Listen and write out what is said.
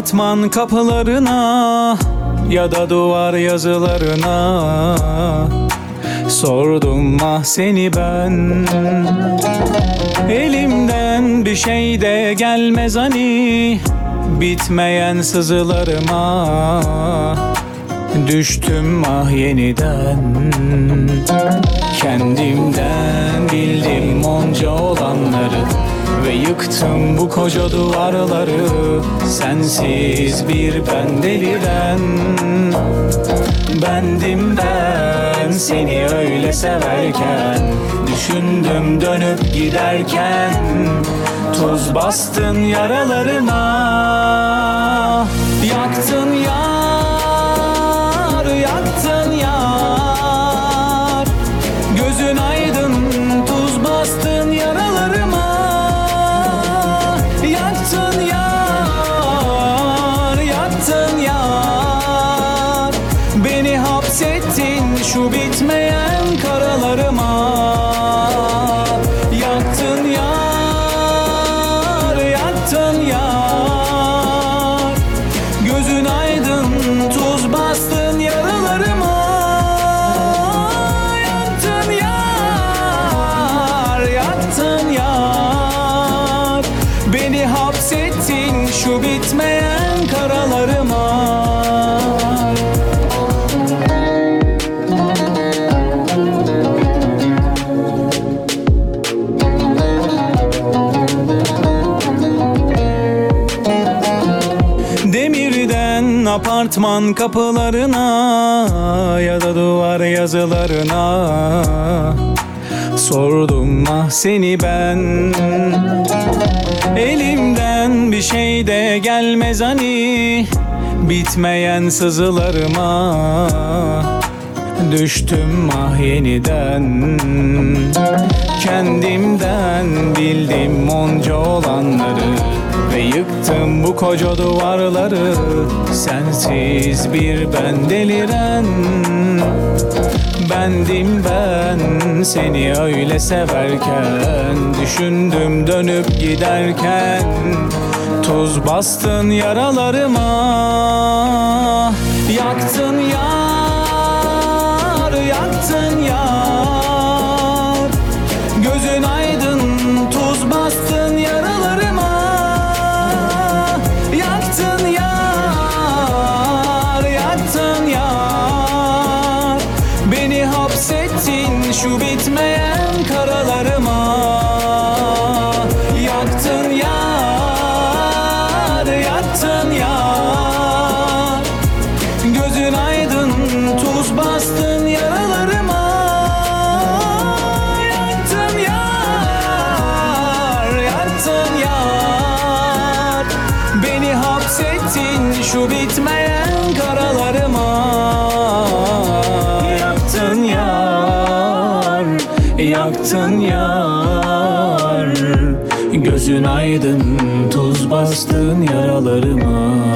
Apartman kapılarına ya da duvar yazılarına sordum ah seni ben. Elimden bir şey de gelmez hani bitmeyen sızılarıma. Düştüm ah yeniden, kendimden bildim onca olanları ve yıktım bu koca duvarları. Sensiz bir ben deliren bendim ben, seni öyle severken. Düşündüm dönüp giderken, tuz bastın yaralarıma. Yaktın yar, yaktın yar, gözün aydın, tuz bastın yaralarıma. Yaktın yar, yaktın yar, beni hapsettin şu bitmeyen karalarıma. Yaktın yar, yaktın yar, gözün aydın, tuz bastın yaralarıma. Yaktın yar, yaktın yar, beni hapsettin şu bitmeyen karalarıma. Demirden apartman kapılarına ya da duvar yazılarına sordum ah seni ben. Elimden bir şey de gelmez hani bitmeyen sızılarıma. Düştüm ah yeniden, kendimden bildim onca olanları ve yıktım bu koca duvarları. Sensiz bir ben deliren bendim ben, seni öyle severken. Düşündüm dönüp giderken, tuz bastın yaralarıma. Yaktın yar, yaktın yar, gözün aydın, tuz bastın yaralarıma. Yaktın yar, yaktın yar, beni hapsettin şu bitmeyen karalarıma. Yaktın yar, yaktın yar, gözün aydın, tuz bastın yaralarıma. Yaktın yar, yaktın yar, beni hapsettin şu bitmeyen karalarıma. Yaktın yar, yaktın yar, gözün aydın, tuz bastın yaralarıma.